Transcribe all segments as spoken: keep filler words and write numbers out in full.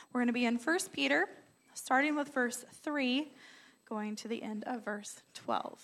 We're going to be in First Peter, starting with verse three, going to the end of verse twelve.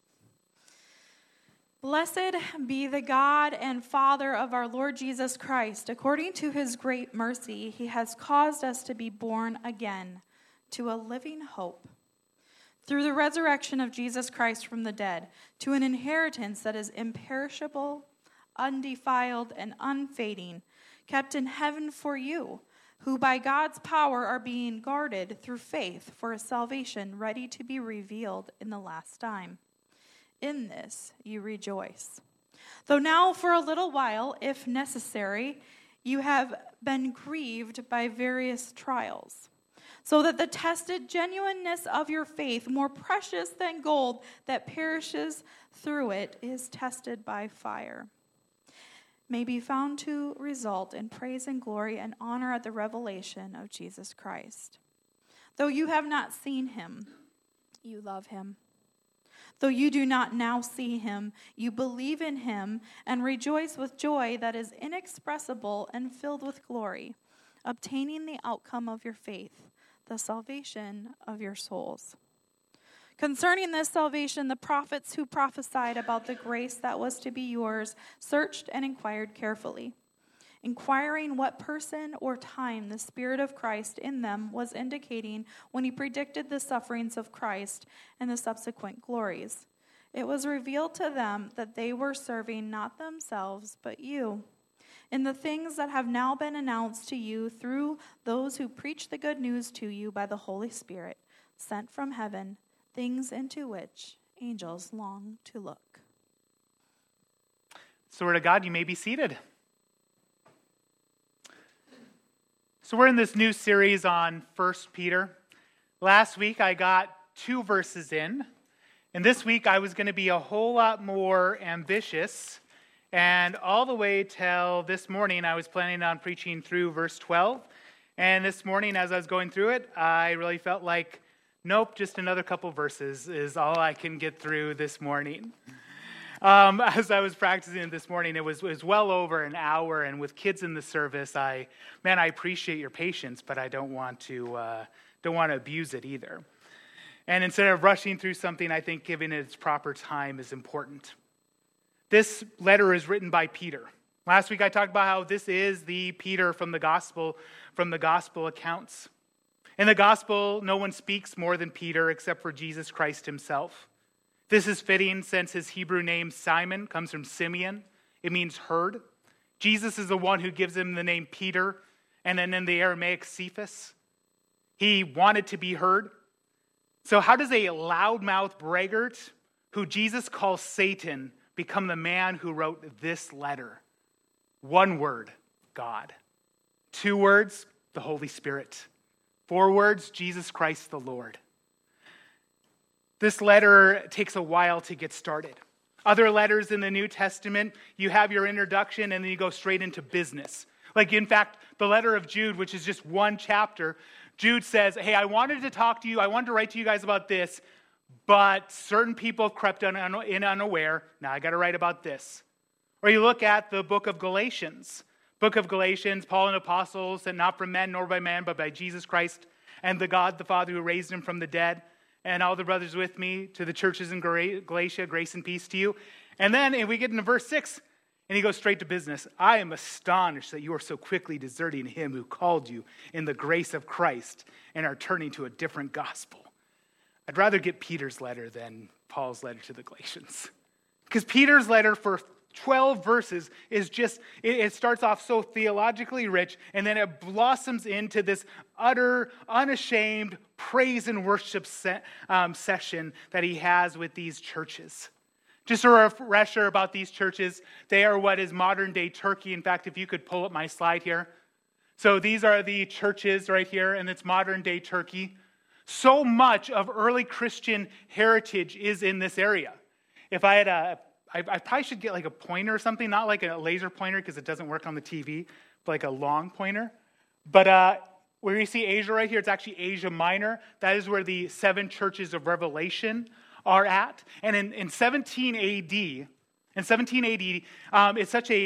Blessed be the God and Father of our Lord Jesus Christ. According to his great mercy, he has caused us to be born again to a living hope through the resurrection of Jesus Christ from the dead, to an inheritance that is imperishable, undefiled, and unfading, kept in heaven for you, who by God's power are being guarded through faith for a salvation ready to be revealed in the last time. In this you rejoice. Though now for a little while, if necessary, you have been grieved by various trials, so that the tested genuineness of your faith, more precious than gold that perishes through it, is tested by fire, may be found to result in praise and glory and honor at the revelation of Jesus Christ. Though you have not seen him, you love him. Though you do not now see him, you believe in him and rejoice with joy that is inexpressible and filled with glory, obtaining the outcome of your faith, the salvation of your souls. Concerning this salvation, the prophets who prophesied about the grace that was to be yours searched and inquired carefully, inquiring what person or time the Spirit of Christ in them was indicating when he predicted the sufferings of Christ and the subsequent glories. It was revealed to them that they were serving not themselves, but you, in the things that have now been announced to you through those who preach the good news to you by the Holy Spirit, sent from heaven, things into which angels long to look. So, word of God, you may be seated. So we're in this new series on First Peter. Last week I got two verses in, and this week I was going to be a whole lot more ambitious, and all the way till this morning I was planning on preaching through verse twelve, and this morning as I was going through it, I really felt like, nope, just another couple verses is all I can get through this morning. Um, as I was practicing this morning, it was, it was well over an hour, and with kids in the service, I, man, I appreciate your patience, but I don't want to, uh, don't want to abuse it either. And instead of rushing through something, I think giving it its proper time is important. This letter is written by Peter. Last week I talked about how this is the Peter from the gospel, from the gospel accounts. In the gospel, no one speaks more than Peter except for Jesus Christ himself. This is fitting since his Hebrew name Simon comes from Simeon. It means heard. Jesus is the one who gives him the name Peter, and then in the Aramaic Cephas. He wanted to be heard. So how does a loudmouth braggart who Jesus calls Satan become the man who wrote this letter? One word, God. Two words, the Holy Spirit. Four words, Jesus Christ the Lord. This letter takes a while to get started. Other letters in the New Testament, you have your introduction and then you go straight into business. Like, in fact, the letter of Jude, which is just one chapter, Jude says, hey, I wanted to talk to you, I wanted to write to you guys about this, but certain people have crept in unaware. Now I got to write about this. Or you look at the book of Galatians. Book of Galatians, Paul, an apostle, sent not from men nor by man, but by Jesus Christ and the God the Father who raised him from the dead. And all the brothers with me, to the churches in Galatia, grace and peace to you. And then if we get into verse six, and he goes straight to business. I am astonished that you are so quickly deserting him who called you in the grace of Christ and are turning to a different gospel. I'd rather get Peter's letter than Paul's letter to the Galatians. Because Peter's letter for twelve verses is just, it, it starts off so theologically rich, and then it blossoms into this utter, unashamed praise and worship se- um, session that he has with these churches. Just a refresher about these churches, they are what is modern day Turkey. In fact, if you could pull up my slide here. So these are the churches right here, and it's modern day Turkey. So much of early Christian heritage is in this area. If I had a I, I probably should get like a pointer or something, not like a laser pointer because it doesn't work on the T V, but like a long pointer. But uh, where you see Asia right here, it's actually Asia Minor. That is where the seven churches of Revelation are at. And in, in seventeen A D, in seventeen A D, um, it's such a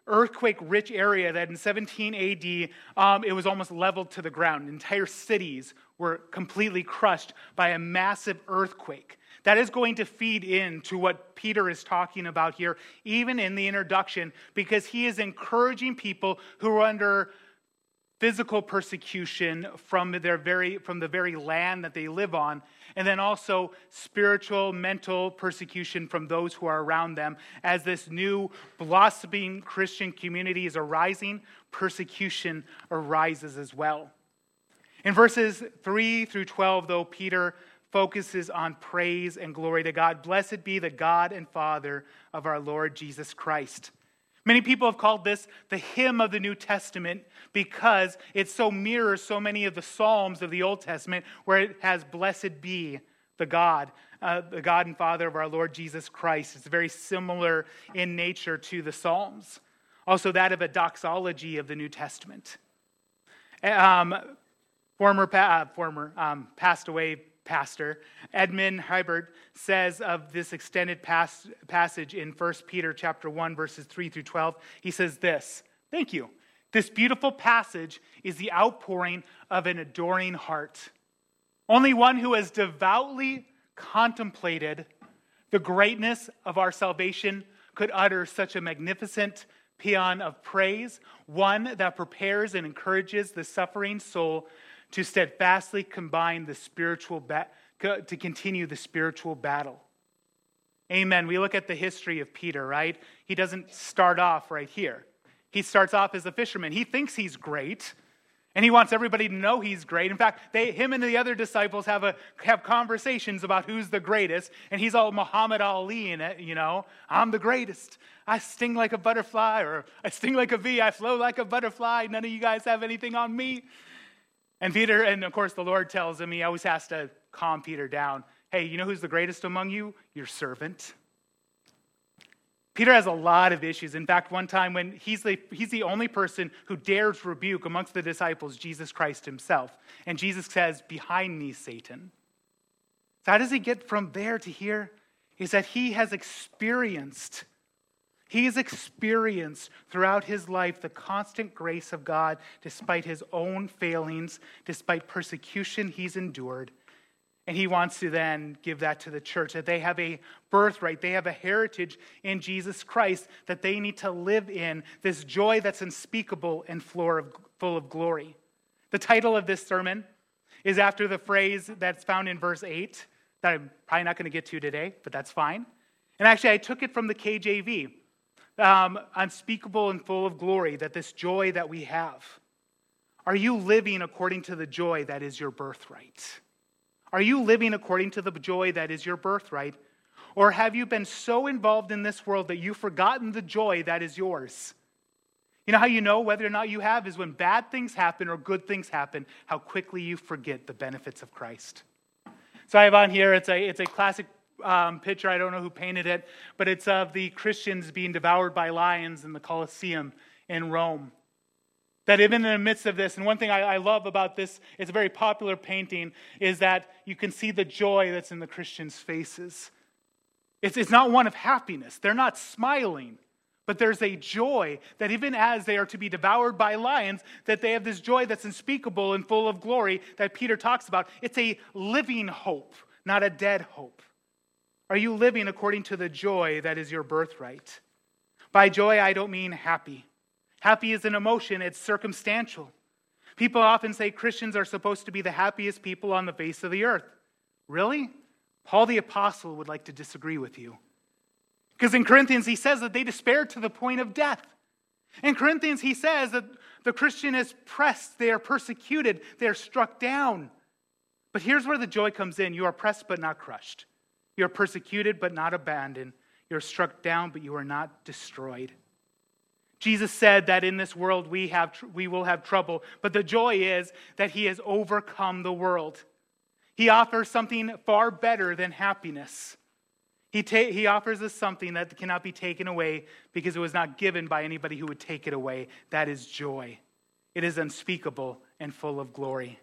earthquake-rich area that in seventeen A D, um, it was almost leveled to the ground. Entire cities were completely crushed by a massive earthquake. That is going to feed into what Peter is talking about here, even in the introduction, because he is encouraging people who are under physical persecution from their very from the very land that they live on, and then also spiritual, mental persecution from those who are around them. As this new blossoming Christian community is arising, persecution arises as well. In verses three through twelve, though, Peter focuses on praise and glory to God. Blessed be the God and Father of our Lord Jesus Christ. Many people have called this the hymn of the New Testament because it so mirrors so many of the Psalms of the Old Testament, where it has blessed be the God, uh, the God and Father of our Lord Jesus Christ. It's very similar in nature to the Psalms. Also that of a doxology of the New Testament. Um, former uh, former um, passed away pastor Edmund Hiebert says of this extended pas- passage in First Peter chapter one, verses three through twelve, he says this, thank you. This beautiful passage is the outpouring of an adoring heart. Only one who has devoutly contemplated the greatness of our salvation could utter such a magnificent paean of praise, one that prepares and encourages the suffering soul to steadfastly combine the spiritual ba- to continue the spiritual battle. Amen. We look at the history of Peter, right? He doesn't start off right here. He starts off as a fisherman. He thinks he's great, and he wants everybody to know he's great. In fact, they, him and the other disciples have a have conversations about who's the greatest, and he's all Muhammad Ali in it, you know. I'm the greatest. I sting like a butterfly, or I sting like a bee. I flow like a butterfly. None of you guys have anything on me. And Peter, and of course the Lord tells him, he always has to calm Peter down. Hey, you know who's the greatest among you? Your servant. Peter has a lot of issues. In fact, one time when he's the, he's the only person who dares rebuke amongst the disciples Jesus Christ himself. And Jesus says, behind me, Satan. So how does he get from there to here? Is that he has experienced He has experienced throughout his life the constant grace of God despite his own failings, despite persecution he's endured. And he wants to then give that to the church, that they have a birthright, they have a heritage in Jesus Christ that they need to live in, this joy that's unspeakable and full of glory. The title of this sermon is after the phrase that's found in verse eight, that I'm probably not going to get to today, but that's fine. And actually, I took it from the K J V. Um, unspeakable and full of glory, that this joy that we have. Are you living according to the joy that is your birthright? Are you living according to the joy that is your birthright? Or have you been so involved in this world that you've forgotten the joy that is yours? You know how you know whether or not you have is when bad things happen or good things happen, how quickly you forget the benefits of Christ. So I have on here, it's a, it's a classic Um, picture, I don't know who painted it, but it's of the Christians being devoured by lions in the Colosseum in Rome. That even in the midst of this, and one thing I, I love about this, it's a very popular painting, is that you can see the joy that's in the Christians' faces. It's, it's not one of happiness. They're not smiling, but there's a joy that even as they are to be devoured by lions, that they have this joy that's unspeakable and full of glory that Peter talks about. It's a living hope, not a dead hope. Are you living according to the joy that is your birthright? By joy, I don't mean happy. Happy is an emotion, it's circumstantial. People often say Christians are supposed to be the happiest people on the face of the earth. Really? Paul the Apostle would like to disagree with you. Because in Corinthians, he says that they despaired to the point of death. In Corinthians, he says that the Christian is pressed, they are persecuted, they are struck down. But here's where the joy comes in. You are pressed but not crushed. You are persecuted but not abandoned. You are struck down but you are not destroyed. Jesus said that in this world we have we will have trouble, but the joy is that he has overcome the world. He offers something far better than happiness. He, ta- he offers us something that cannot be taken away because it was not given by anybody who would take it away. That is joy. It is unspeakable and full of glory.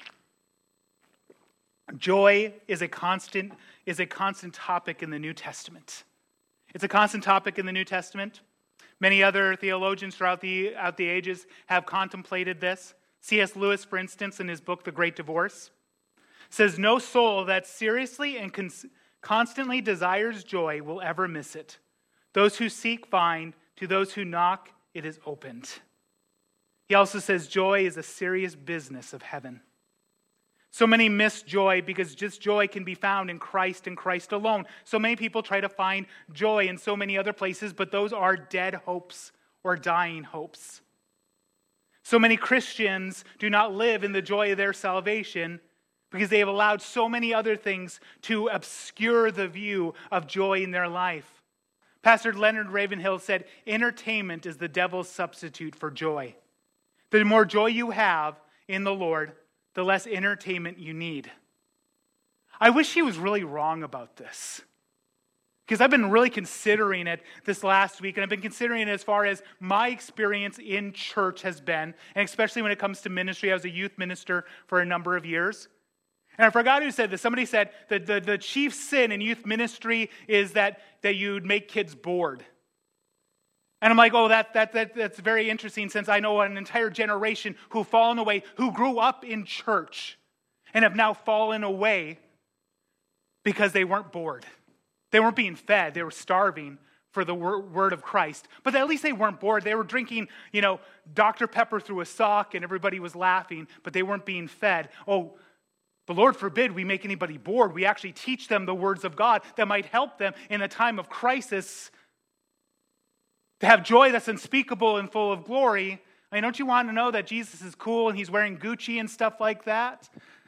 Joy is a constant is a constant topic in the New Testament. It's a constant topic in the New Testament Many other theologians throughout the, throughout the ages have contemplated this. C S Lewis, for instance, in his book, The Great Divorce, says, "No soul that seriously and cons- constantly desires joy will ever miss it. Those who seek find, to those who knock it is opened." He also says joy is a serious business of heaven. So many miss joy because just joy can be found in Christ and Christ alone. So many people try to find joy in so many other places, but those are dead hopes or dying hopes. So many Christians do not live in the joy of their salvation because they have allowed so many other things to obscure the view of joy in their life. Pastor Leonard Ravenhill said, "Entertainment is the devil's substitute for joy." The more joy you have in the Lord, the less entertainment you need. I wish he was really wrong about this, because I've been really considering it this last week, and I've been considering it as far as my experience in church has been, and especially when it comes to ministry. I was a youth minister for a number of years. And I forgot who said this. Somebody said that the, the chief sin in youth ministry is that, that you'd make kids bored. And I'm like, oh, that, that, that that's very interesting, since I know an entire generation who've fallen away, who grew up in church and have now fallen away because they weren't bored. They weren't being fed. They were starving for the word of Christ. But at least they weren't bored. They were drinking, you know, Doctor Pepper through a sock and everybody was laughing, but they weren't being fed. Oh, the Lord forbid we make anybody bored. We actually teach them the words of God that might help them in a time of crisis to have joy that's unspeakable and full of glory. I mean, don't you want to know that Jesus is cool and he's wearing Gucci and stuff like that?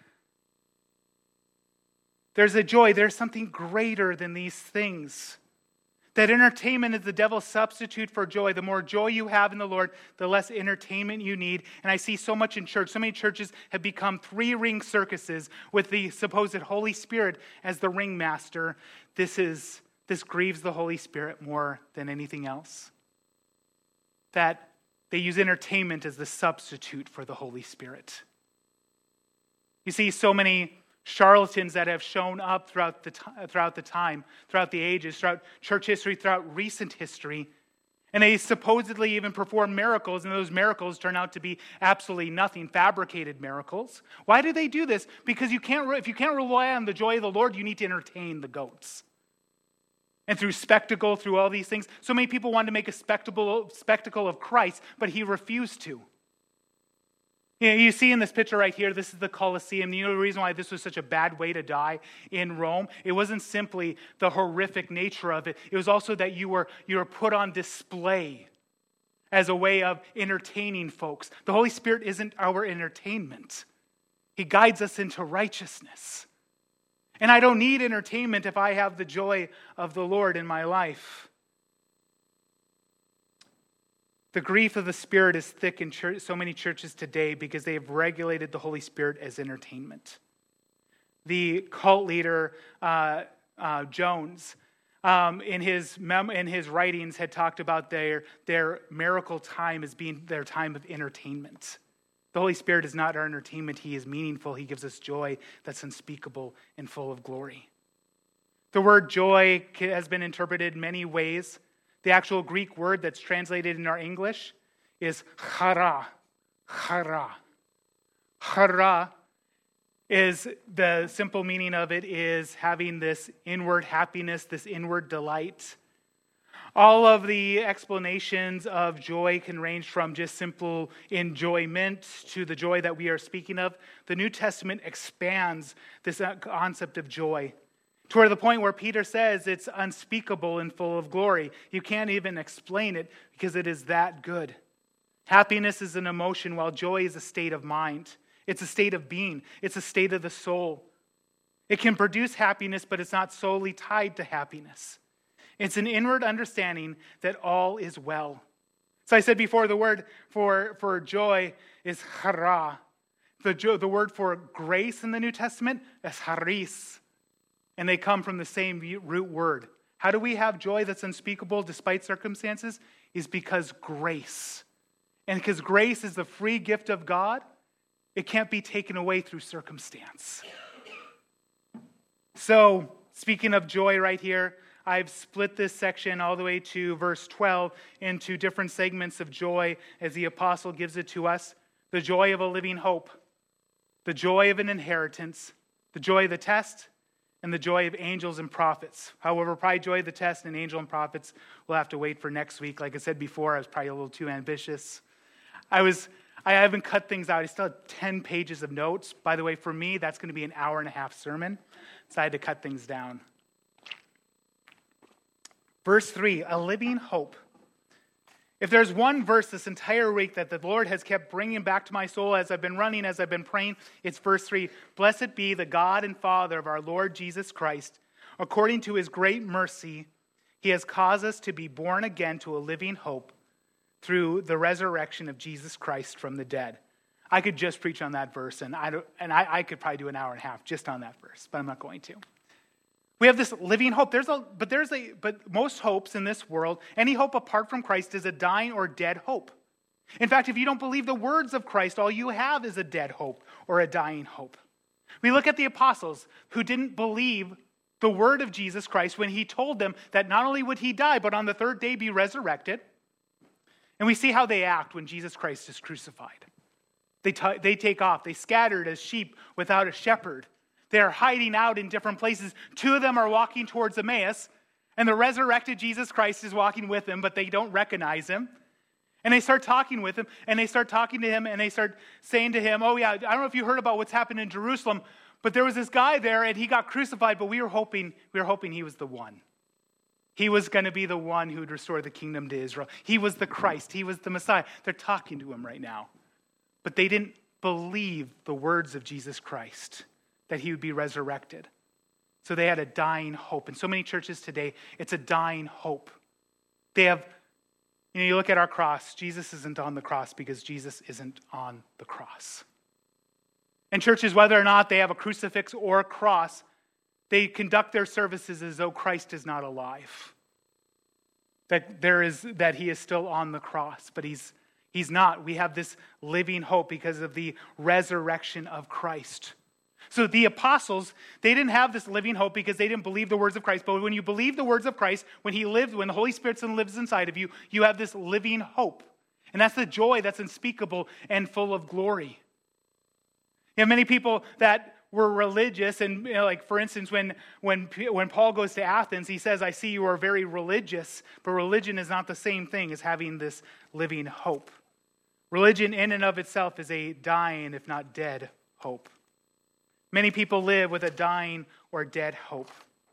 There's a joy. There's something greater than these things. That entertainment is the devil's substitute for joy. The more joy you have in the Lord, the less entertainment you need. And I see so much in church. So many churches have become three-ring circuses with the supposed Holy Spirit as the ringmaster. This is this grieves the Holy Spirit more than anything else. That they use entertainment as the substitute for the Holy Spirit. You see so many charlatans that have shown up throughout the, t- throughout the time, throughout the ages, throughout church history, throughout recent history. And they supposedly even perform miracles, and those miracles turn out to be absolutely nothing, fabricated miracles. Why do they do this? Because you can't, if you can't rely on the joy of the Lord, you need to entertain the goats. And through spectacle, through all these things, so many people wanted to make a spectacle, spectacle of Christ, but he refused to. You know, you see in this picture right here, this is the Colosseum. You know the reason why this was such a bad way to die in Rome? It wasn't simply the horrific nature of it. It was also that you were, you were put on display as a way of entertaining folks. The Holy Spirit isn't our entertainment. He guides us into righteousness. And I don't need entertainment if I have the joy of the Lord in my life. The grief of the Spirit is thick in church, so many churches today because they have regulated the Holy Spirit as entertainment. The cult leader, uh, uh, Jones, um, in his mem- in his writings had talked about their, their miracle time as being their time of entertainment. The Holy Spirit is not our entertainment. He is meaningful. He gives us joy that's unspeakable and full of glory. The word joy has been interpreted many ways. The actual Greek word that's translated in our English is chara. Chara. Chara is, the simple meaning of it is having this inward happiness, this inward delight. All of the explanations of joy can range from just simple enjoyment to the joy that we are speaking of. The New Testament expands this concept of joy to the point where Peter says it's unspeakable and full of glory. You can't even explain it because it is that good. Happiness is an emotion, while joy is a state of mind. It's a state of being. It's a state of the soul. It can produce happiness, but it's not solely tied to happiness. It's an inward understanding that all is well. So I said before, the word for, for joy is chara. The, jo- the word for grace in the New Testament is charis. And they come from the same root word. How do we have joy that's unspeakable despite circumstances? Is because grace. And because grace is the free gift of God, it can't be taken away through circumstance. So, speaking of joy right here, I've split this section all the way to verse twelve into different segments of joy as the apostle gives it to us. The joy of a living hope, the joy of an inheritance, the joy of the test, and the joy of angels and prophets. However, probably joy of the test and angel and prophets we'll have to wait for next week. Like I said before, I was probably a little too ambitious. I was, I haven't cut things out. I still have ten pages of notes. By the way, for me, that's going to be an hour and a half sermon. So I had to cut things down. Verse three, a living hope. If there's one verse this entire week that the Lord has kept bringing back to my soul as I've been running, as I've been praying, it's verse three. Blessed be the God and Father of our Lord Jesus Christ. According to his great mercy, he has caused us to be born again to a living hope through the resurrection of Jesus Christ from the dead. I could just preach on that verse, and I don't, and I, I could probably do an hour and a half just on that verse, but I'm not going to. We have this living hope. There's a, but there's a, but most hopes in this world, any hope apart from Christ is a dying or dead hope. In fact, if you don't believe the words of Christ, all you have is a dead hope or a dying hope. We look at the apostles who didn't believe the word of Jesus Christ when he told them that not only would he die, but on the third day be resurrected. And we see how they act when Jesus Christ is crucified. They, t- they take off. They scattered as sheep without a shepherd. They're hiding out in different places. Two of them are walking towards Emmaus, and the resurrected Jesus Christ is walking with them, but they don't recognize him. And they start talking with him, and they start talking to him, and they start saying to him, oh yeah, I don't know if you heard about what's happened in Jerusalem, but there was this guy there, and he got crucified, but we were hoping, we were hoping he was the one. He was going to be the one who would restore the kingdom to Israel. He was the Christ. He was the Messiah. They're talking to him right now. But they didn't believe the words of Jesus Christ, that he would be resurrected. So they had a dying hope. In so many churches today, it's a dying hope. They have, you know, you look at our cross, Jesus isn't on the cross because Jesus isn't on the cross. And churches, whether or not they have a crucifix or a cross, they conduct their services as though Christ is not alive. That there is, that he is still on the cross, but he's he's not. We have this living hope because of the resurrection of Christ. So the apostles, they didn't have this living hope because they didn't believe the words of Christ. But when you believe the words of Christ, when he lived, when the Holy Spirit lives inside of you, you have this living hope. And that's the joy that's unspeakable and full of glory. You have many people that were religious, and you know, like for instance, when, when, when Paul goes to Athens, he says, I see you are very religious, but religion is not the same thing as having this living hope. Religion in and of itself is a dying, if not dead, hope. Many people live with a dying or dead hope.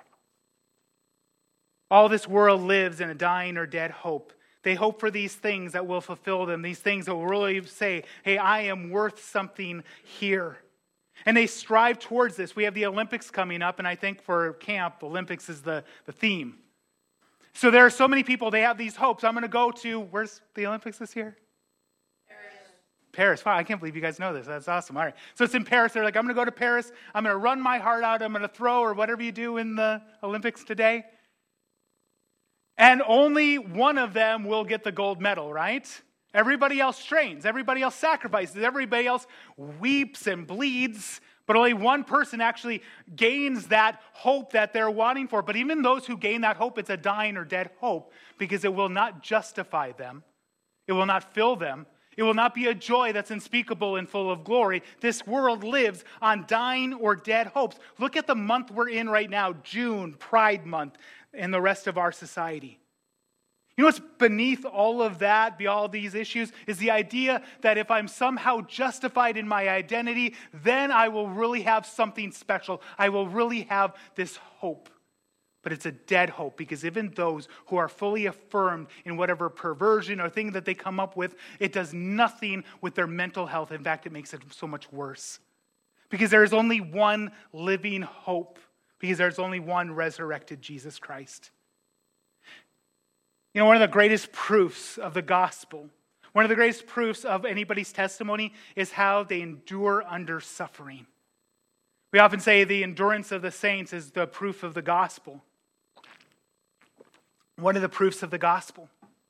All this world lives in a dying or dead hope. They hope for these things that will fulfill them, these things that will really say, hey, I am worth something here. And they strive towards this. We have the Olympics coming up, and I think for camp, Olympics is the, the theme. So there are so many people, they have these hopes. I'm going to go to, where's the Olympics this year? Paris. Wow, I can't believe you guys know this. That's awesome. All right. So it's in Paris. They're like, I'm going to go to Paris. I'm going to run my heart out. I'm going to throw or whatever you do in the Olympics today. And only one of them will get the gold medal, right? Everybody else trains. Everybody else sacrifices. Everybody else weeps and bleeds. But only one person actually gains that hope that they're wanting for. But even those who gain that hope, it's a dying or dead hope because it will not justify them. It will not fill them. It will not be a joy that's unspeakable and full of glory. This world lives on dying or dead hopes. Look at the month we're in right now, June, Pride Month, and the rest of our society. You know what's beneath all of that, be all these issues, is the idea that if I'm somehow justified in my identity, then I will really have something special. I will really have this hope. But it's a dead hope because even those who are fully affirmed in whatever perversion or thing that they come up with, it does nothing with their mental health. In fact, it makes it so much worse. Because there is only one living hope. Because there's only one resurrected Jesus Christ. You know, one of the greatest proofs of the gospel, one of the greatest proofs of anybody's testimony is how they endure under suffering. We often say the endurance of the saints is the proof of the gospel. One of the proofs of the gospel.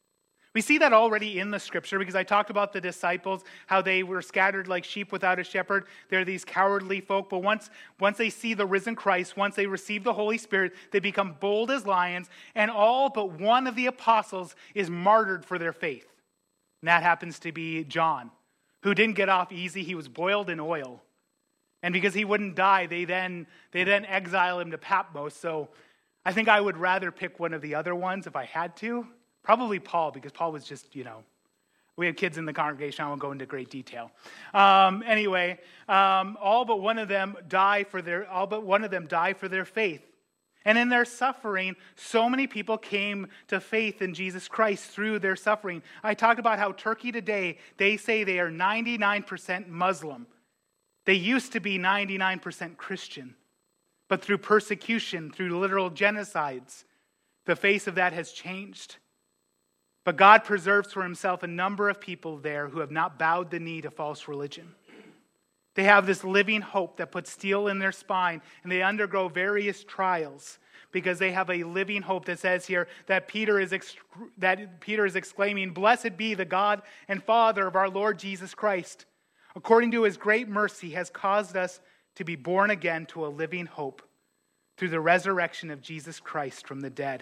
We see that already in the scripture because I talked about the disciples, how they were scattered like sheep without a shepherd. They're these cowardly folk, but once, once they see the risen Christ, once they receive the Holy Spirit, they become bold as lions, and all but one of the apostles is martyred for their faith. And that happens to be John, who didn't get off easy. He was boiled in oil. And because he wouldn't die, they then, they then exile him to Patmos. So I think I would rather pick one of the other ones if I had to. Probably Paul, because Paul was just, you know, we had kids in the congregation. I won't go into great detail. Um, anyway, um, all but one of them die for their all but one of them die for their faith. And in their suffering, so many people came to faith in Jesus Christ through their suffering. I talked about how Turkey today, they say they are ninety-nine percent Muslim. They used to be ninety-nine percent Christian. But through persecution, through literal genocides, the face of that has changed. But God preserves for himself a number of people there who have not bowed the knee to false religion. They have this living hope that puts steel in their spine, and they undergo various trials because they have a living hope that says here that Peter is ex- that Peter is exclaiming, "Blessed be the God and Father of our Lord Jesus Christ. According to his great mercy, has caused us to be born again to a living hope through the resurrection of Jesus Christ from the dead."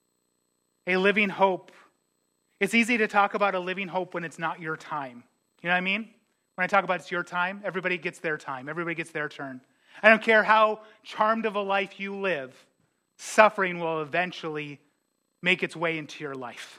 A living hope. It's easy to talk about a living hope when it's not your time. You know what I mean? When I talk about it's your time, everybody gets their time. Everybody gets their turn. I don't care how charmed of a life you live, suffering will eventually make its way into your life.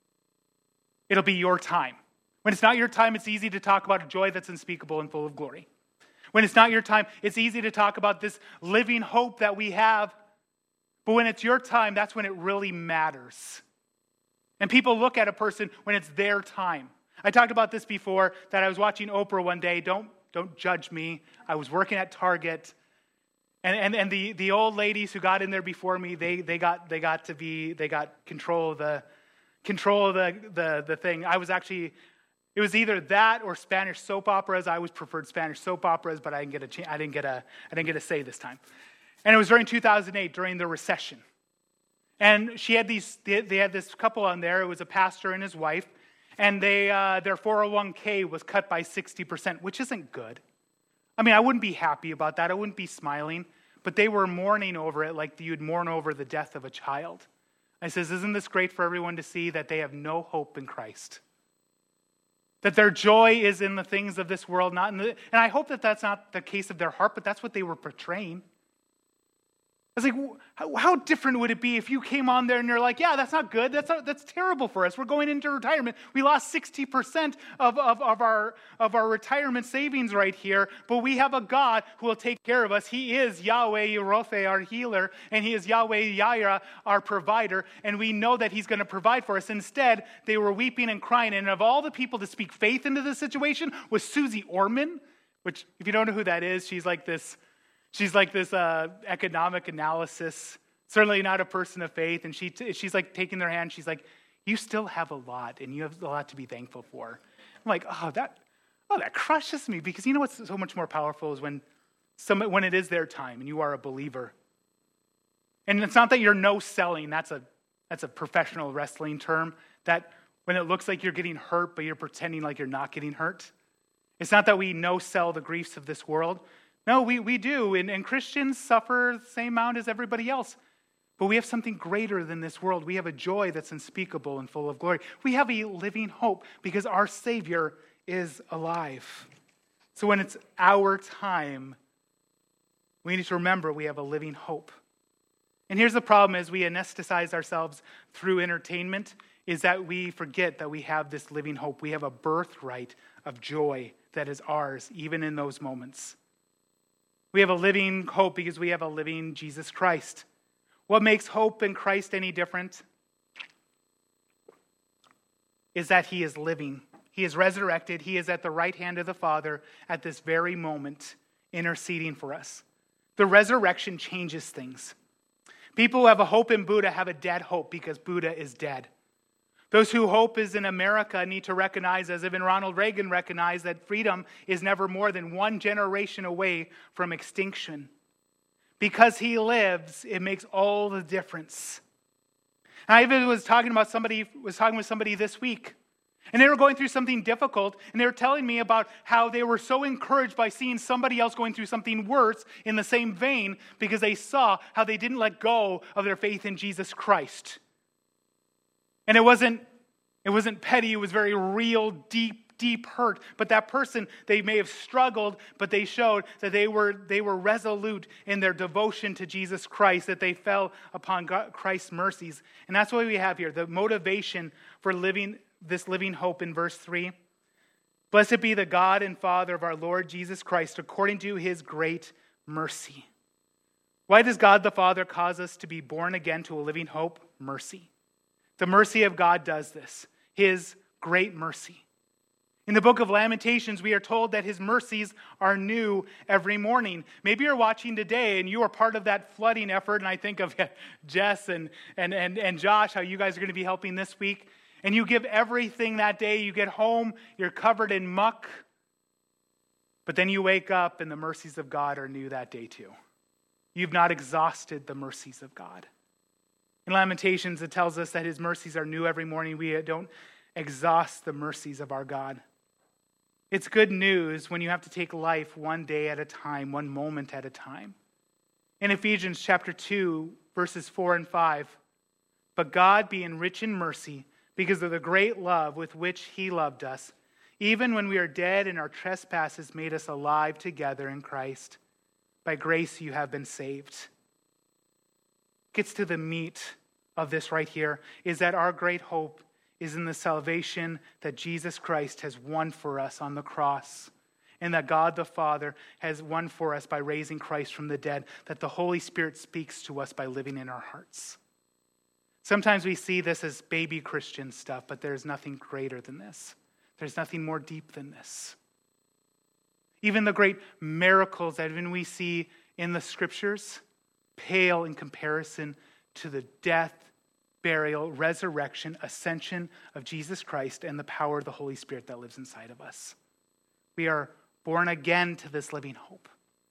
It'll be your time. When it's not your time, it's easy to talk about a joy that's unspeakable and full of glory. When it's not your time, it's easy to talk about this living hope that we have. But when it's your time, that's when it really matters. And people look at a person when it's their time. I talked about this before, that I was watching Oprah one day. Don't, don't judge me. I was working at Target. And, and, and the, the old ladies who got in there before me, they, they, got, they got to be, they got control of the, control of the, the, the thing. I was actually, it was either that or Spanish soap operas. I always preferred Spanish soap operas, but I didn't get a, I didn't get a, I didn't get a say this time. And it was during two thousand eight, during the recession. And she had these, they, they had this couple on there. It was a pastor and his wife. And they, uh, their four oh one k was cut by sixty percent, which isn't good. I mean, I wouldn't be happy about that. I wouldn't be smiling. But they were mourning over it like you'd mourn over the death of a child. I says, isn't this great for everyone to see that they have no hope in Christ? That their joy is in the things of this world, not in the... And I hope that that's not the case of their heart, but that's what they were portraying. I was like, how, how different would it be if you came on there and you're like, yeah, that's not good. That's not, that's terrible for us. We're going into retirement. We lost sixty percent of, of, of, our, of our retirement savings right here, but we have a God who will take care of us. He is Yahweh Yerophe, our healer, and he is Yahweh Yireh, our provider, and we know that he's going to provide for us. Instead, they were weeping and crying, and of all the people to speak faith into this situation was Susie Orman, which, if you don't know who that is, she's like this... She's like this uh, economic analysis, certainly not a person of faith. And she t- she's like taking their hand. She's like, you still have a lot, and you have a lot to be thankful for. I'm like, oh, that oh, that crushes me, because you know what's so much more powerful is when, some, when it is their time and you are a believer. And it's not that you're no-selling. That's a, that's a professional wrestling term, that when it looks like you're getting hurt, but you're pretending like you're not getting hurt. It's not that we no-sell the griefs of this world. No, we, we do, and, and Christians suffer the same amount as everybody else. But we have something greater than this world. We have a joy that's unspeakable and full of glory. We have a living hope because our Savior is alive. So when it's our time, we need to remember we have a living hope. And here's the problem: as we anesthetize ourselves through entertainment, is that we forget that we have this living hope. We have a birthright of joy that is ours, even in those moments. We have a living hope because we have a living Jesus Christ. What makes hope in Christ any different is that he is living. He is resurrected. He is at the right hand of the Father at this very moment, interceding for us. The resurrection changes things. People who have a hope in Buddha have a dead hope because Buddha is dead. Those who hope is in America need to recognize, as even Ronald Reagan recognized, that freedom is never more than one generation away from extinction. Because he lives, it makes all the difference. And I even was talking about somebody, was talking with somebody this week, and they were going through something difficult, and they were telling me about how they were so encouraged by seeing somebody else going through something worse in the same vein because they saw how they didn't let go of their faith in Jesus Christ. And it wasn't, it wasn't petty, it was very real, deep, deep hurt. But that person, they may have struggled, but they showed that they were, they were resolute in their devotion to Jesus Christ, that they fell upon God, Christ's mercies. And that's what we have here, the motivation for living this living hope in verse three. Blessed be the God and Father of our Lord Jesus Christ, according to his great mercy. Why does God the Father cause us to be born again to a living hope? Mercy. The mercy of God does this, his great mercy. In the book of Lamentations, we are told that his mercies are new every morning. Maybe you're watching today and you are part of that flooding effort, and I think of Jess and, and, and, and Josh, how you guys are going to be helping this week. And you give everything that day. You get home, you're covered in muck. But then you wake up and the mercies of God are new that day too. You've not exhausted the mercies of God. In Lamentations, it tells us that his mercies are new every morning. We don't exhaust the mercies of our God. It's good news when you have to take life one day at a time, one moment at a time. In Ephesians chapter two, verses four and five, but God being rich in mercy, because of the great love with which he loved us, even when we are dead and our trespasses made us alive together in Christ. By grace you have been saved. Gets to the meat of this right here, is that our great hope is in the salvation that Jesus Christ has won for us on the cross, and that God the Father has won for us by raising Christ from the dead, that the Holy Spirit speaks to us by living in our hearts. Sometimes we see this as baby Christian stuff, but there's nothing greater than this. There's nothing more deep than this. Even the great miracles that even we see in the scriptures pale in comparison to the death, burial, resurrection, ascension of Jesus Christ and the power of the Holy Spirit that lives inside of us. We are born again to this living hope.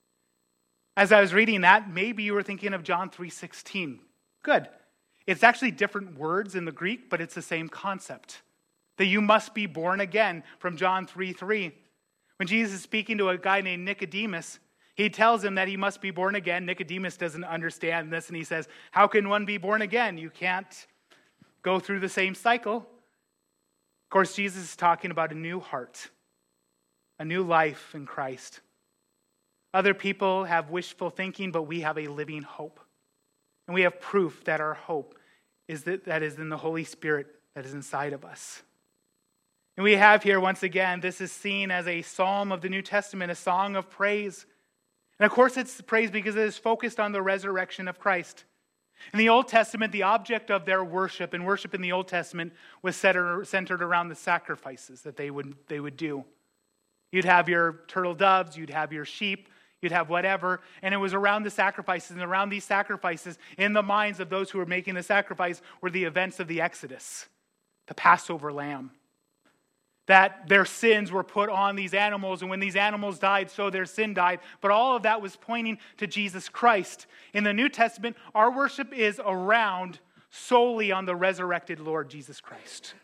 As I was reading that, maybe you were thinking of John three sixteen. Good. It's actually different words in the Greek, but it's the same concept. That you must be born again from John three three. When Jesus is speaking to a guy named Nicodemus, he tells him that he must be born again. Nicodemus doesn't understand this, and he says, how can one be born again? You can't go through the same cycle. Of course, Jesus is talking about a new heart, a new life in Christ. Other people have wishful thinking, but we have a living hope. And we have proof that our hope is that, that is in the Holy Spirit that is inside of us. And we have here, once again, this is seen as a psalm of the New Testament, a song of praise. And of course it's praise because it is focused on the resurrection of Christ. In the Old Testament, the object of their worship, and worship in the Old Testament, was centered around the sacrifices that they would, they would do. You'd have your turtle doves, you'd have your sheep, you'd have whatever, and it was around the sacrifices, and around these sacrifices, in the minds of those who were making the sacrifice, were the events of the Exodus, the Passover lamb. That their sins were put on these animals, and when these animals died, so their sin died. But all of that was pointing to Jesus Christ. In the New Testament, our worship is around solely on the resurrected Lord Jesus Christ.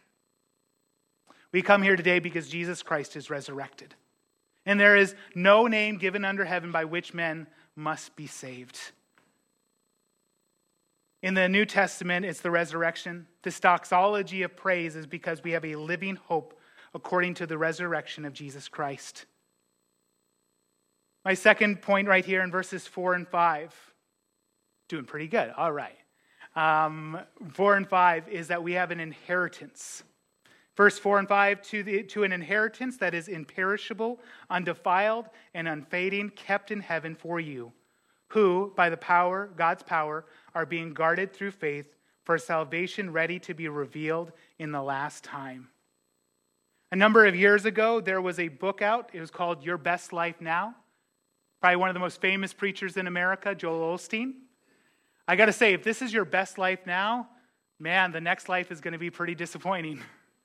We come here today because Jesus Christ is resurrected. And there is no name given under heaven by which men must be saved. In the New Testament, it's the resurrection. This doxology of praise is because we have a living hope according to the resurrection of Jesus Christ. My second point right here in verses four and five, doing pretty good, all right. Um, four and five is that we have an inheritance. Verse four and five, to, the, to an inheritance that is imperishable, undefiled, and unfading, kept in heaven for you, who, by the power, God's power, are being guarded through faith for salvation ready to be revealed in the last time. A number of years ago, there was a book out. It was called Your Best Life Now. Probably one of the most famous preachers in America, Joel Osteen. I got to say, if this is your best life now, man, the next life is going to be pretty disappointing.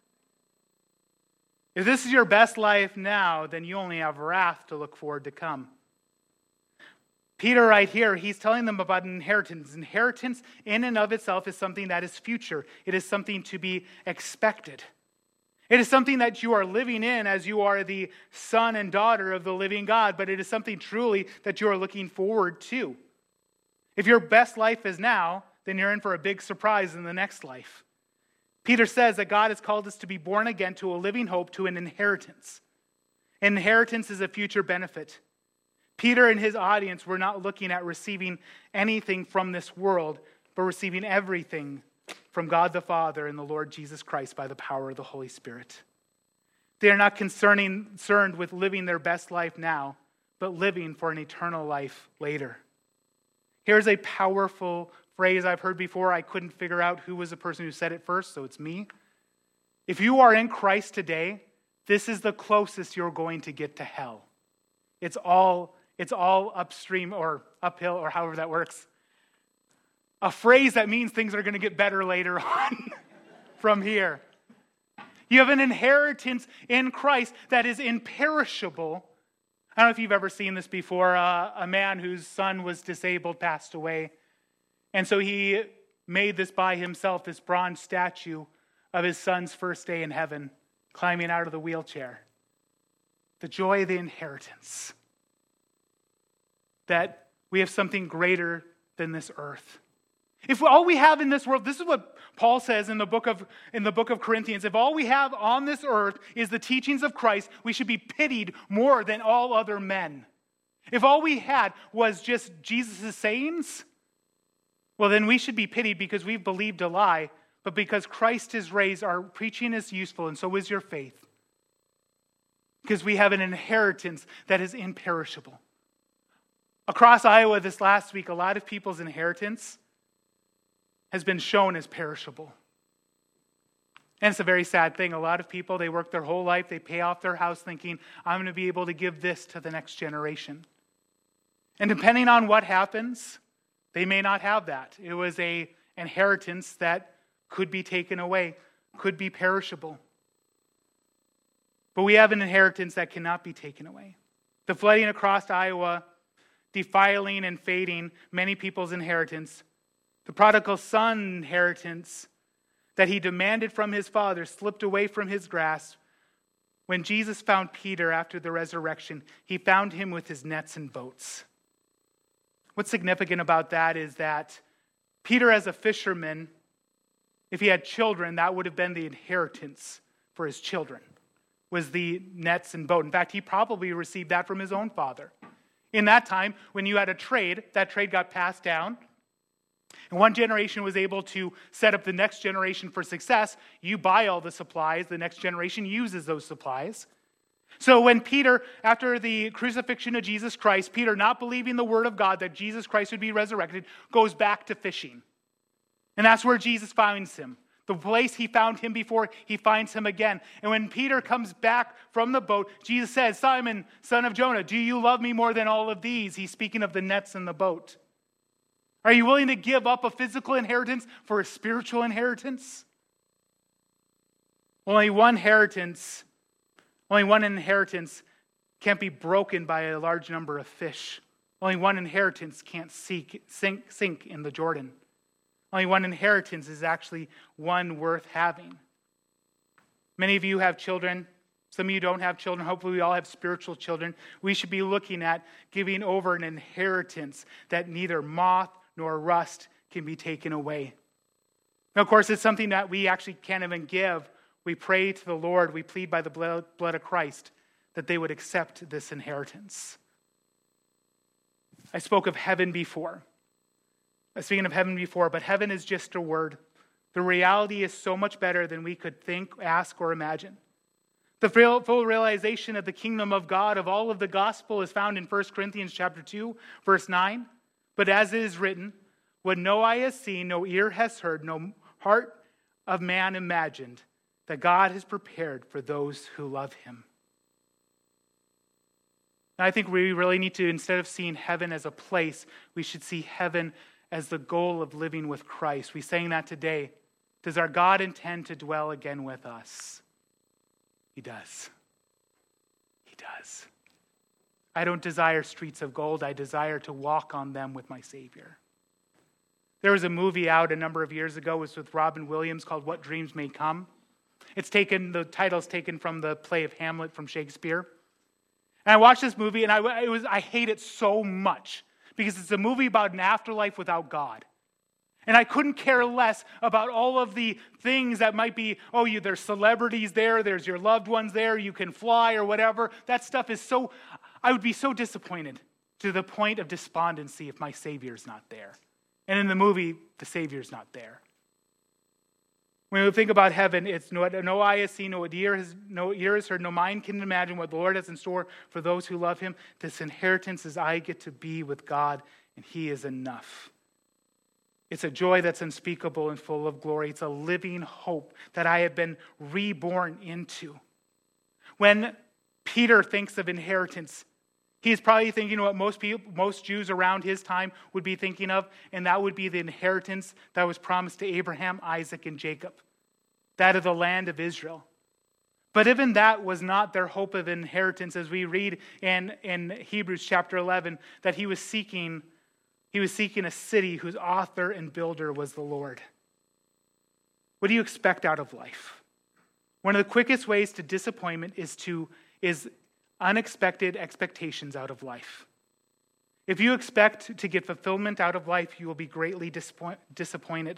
If this is your best life now, then you only have wrath to look forward to come. Peter right here, he's telling them about an inheritance. Inheritance in and of itself is something that is future. It is something to be expected. It is something that you are living in as you are the son and daughter of the living God, but it is something truly that you are looking forward to. If your best life is now, then you're in for a big surprise in the next life. Peter says that God has called us to be born again to a living hope, to an inheritance. Inheritance is a future benefit. Peter and his audience were not looking at receiving anything from this world, but receiving everything from God the Father and the Lord Jesus Christ by the power of the Holy Spirit. They are not concerning, concerned with living their best life now, but living for an eternal life later. Here's a powerful phrase I've heard before. I couldn't figure out who was the person who said it first, so it's me. If you are in Christ today, this is the closest you're going to get to hell. It's all, it's all upstream or uphill or however that works. A phrase that means things are going to get better later on from here. You have an inheritance in Christ that is imperishable. I don't know if you've ever seen this before. Uh, a man whose son was disabled passed away. And so he made this by himself, this bronze statue of his son's first day in heaven, climbing out of the wheelchair. The joy of the inheritance. That we have something greater than this earth. If all we have in this world, this is what Paul says in the book of in the book of Corinthians, if all we have on this earth is the teachings of Christ, we should be pitied more than all other men. If all we had was just Jesus' sayings, well, then we should be pitied because we've believed a lie, but because Christ is raised, our preaching is useful, and so is your faith. Because we have an inheritance that is imperishable. Across Iowa this last week, a lot of people's inheritance has been shown as perishable. And it's a very sad thing. A lot of people, they work their whole life, they pay off their house thinking, I'm going to be able to give this to the next generation. And depending on what happens, they may not have that. It was an inheritance that could be taken away, could be perishable. But we have an inheritance that cannot be taken away. The flooding across Iowa, defiling and fading many people's inheritance. The prodigal son inheritance that he demanded from his father slipped away from his grasp. When Jesus found Peter after the resurrection, he found him with his nets and boats. What's significant about that is that Peter, as a fisherman, if he had children, that would have been the inheritance for his children, was the nets and boat. In fact, he probably received that from his own father. In that time, when you had a trade, that trade got passed down. And one generation was able to set up the next generation for success. You buy all the supplies. The next generation uses those supplies. So when Peter, after the crucifixion of Jesus Christ, Peter, not believing the word of God that Jesus Christ would be resurrected, goes back to fishing. And that's where Jesus finds him. The place he found him before, he finds him again. And when Peter comes back from the boat, Jesus says, Simon, son of Jonah, do you love me more than all of these? He's speaking of the nets in the boat. Are you willing to give up a physical inheritance for a spiritual inheritance? Only one inheritance, only one inheritance can't be broken by a large number of fish. Only one inheritance can't sink, sink, sink in the Jordan. Only one inheritance is actually one worth having. Many of you have children. Some of you don't have children. Hopefully we all have spiritual children. We should be looking at giving over an inheritance that neither moth nor rust can be taken away. Now, of course, it's something that we actually can't even give. We pray to the Lord. We plead by the blood of Christ that they would accept this inheritance. I spoke of heaven before. I was speaking of heaven before, but heaven is just a word. The reality is so much better than we could think, ask, or imagine. The full realization of the kingdom of God, of all of the gospel, is found in First Corinthians chapter two, verse nine. But as it is written, what no eye has seen, no ear has heard, no heart of man imagined, that God has prepared for those who love him. And I think we really need to, instead of seeing heaven as a place, we should see heaven as the goal of living with Christ. We sang that today. Does our God intend to dwell again with us? He does. He does. I don't desire streets of gold. I desire to walk on them with my Savior. There was a movie out a number of years ago. It was with Robin Williams called What Dreams May Come. It's taken, the title's taken from the play of Hamlet from Shakespeare. And I watched this movie, and I, it was, I hate it so much because it's a movie about an afterlife without God. And I couldn't care less about all of the things that might be, oh, you, there's celebrities there, there's your loved ones there, you can fly or whatever. That stuff is so, I would be so disappointed to the point of despondency if my Savior's not there. And in the movie, the Savior's not there. When we think about heaven, it's no, no eye has seen, no ear has, no ear has heard, no mind can imagine what the Lord has in store for those who love him. This inheritance is I get to be with God, and he is enough. It's a joy that's unspeakable and full of glory. It's a living hope that I have been reborn into. When Peter thinks of inheritance, he's probably thinking what most people, most Jews around his time would be thinking of, and that would be the inheritance that was promised to Abraham, Isaac, and Jacob, that of the land of Israel. But even that was not their hope of inheritance, as we read in, in Hebrews chapter eleven, that he was seeking He was seeking a city whose author and builder was the Lord. What do you expect out of life? One of the quickest ways to disappointment is to is unexpected expectations out of life. If you expect to get fulfillment out of life, you will be greatly disappointed.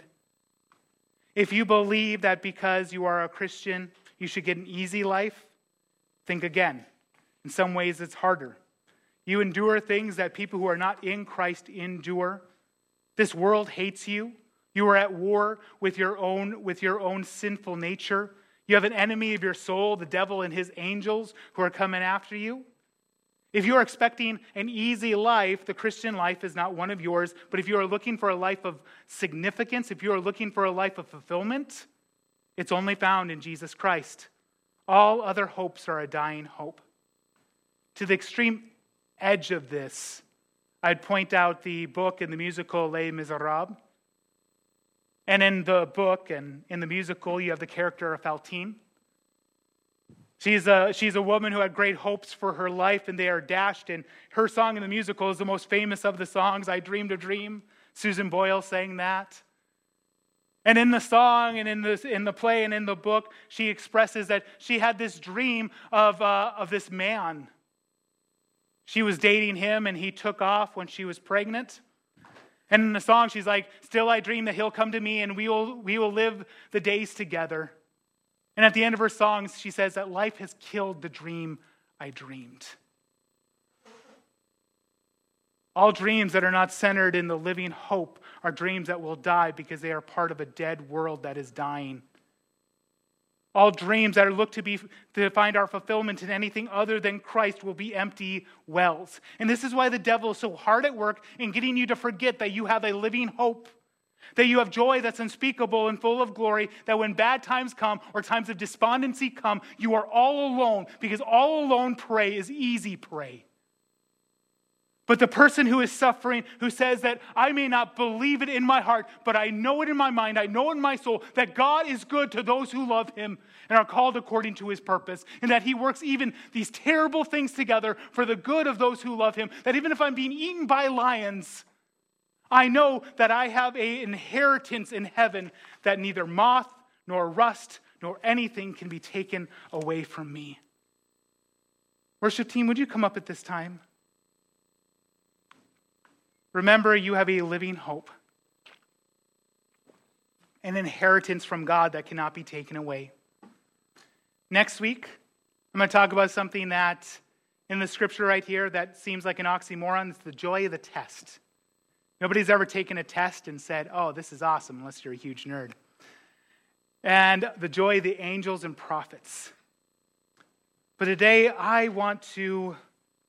If you believe that because you are a Christian, you should get an easy life, think again. In some ways, it's harder. You endure things that people who are not in Christ endure. This world hates you. You are at war with your own, with your own sinful nature. You have an enemy of your soul, the devil and his angels, who are coming after you. If you are expecting an easy life, the Christian life is not one of yours. But if you are looking for a life of significance, if you are looking for a life of fulfillment, it's only found in Jesus Christ. All other hopes are a dying hope. To the extreme edge of this, I'd point out the book and the musical Les Miserables. And in the book and in the musical, you have the character of Fantine. She's a, she's a woman who had great hopes for her life, and they are dashed. And her song in the musical is the most famous of the songs, I Dreamed a Dream. Susan Boyle sang that. And in the song and in, this, in the play and in the book, she expresses that she had this dream of, uh, of this man. She was dating him, and he took off when she was pregnant. And in the song, she's like, still I dream that he'll come to me, and we will, we will live the days together. And at the end of her songs, she says that life has killed the dream I dreamed. All dreams that are not centered in the living hope are dreams that will die because they are part of a dead world that is dying. All dreams that are looked to be to find our fulfillment in anything other than Christ will be empty wells. And this is why the devil is so hard at work in getting you to forget that you have a living hope, that you have joy that's unspeakable and full of glory, that when bad times come or times of despondency come, you are all alone, because all alone prey is easy prey. But the person who is suffering, who says that I may not believe it in my heart, but I know it in my mind, I know in my soul, that God is good to those who love him and are called according to his purpose, and that he works even these terrible things together for the good of those who love him, that even if I'm being eaten by lions, I know that I have an inheritance in heaven that neither moth nor rust nor anything can be taken away from me. Worship team, would you come up at this time? Remember, you have a living hope, an inheritance from God that cannot be taken away. Next week, I'm going to talk about something that in the scripture right here that seems like an oxymoron. It's the joy of the test. Nobody's ever taken a test and said, oh, this is awesome, unless you're a huge nerd. And the joy of the angels and prophets. But today, I want to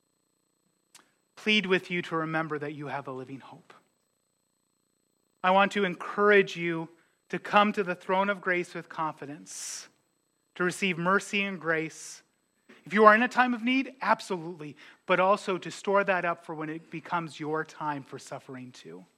plead with you to remember that you have a living hope. I want to encourage you to come to the throne of grace with confidence, to receive mercy and grace. If you are in a time of need, absolutely, but also to store that up for when it becomes your time for suffering too.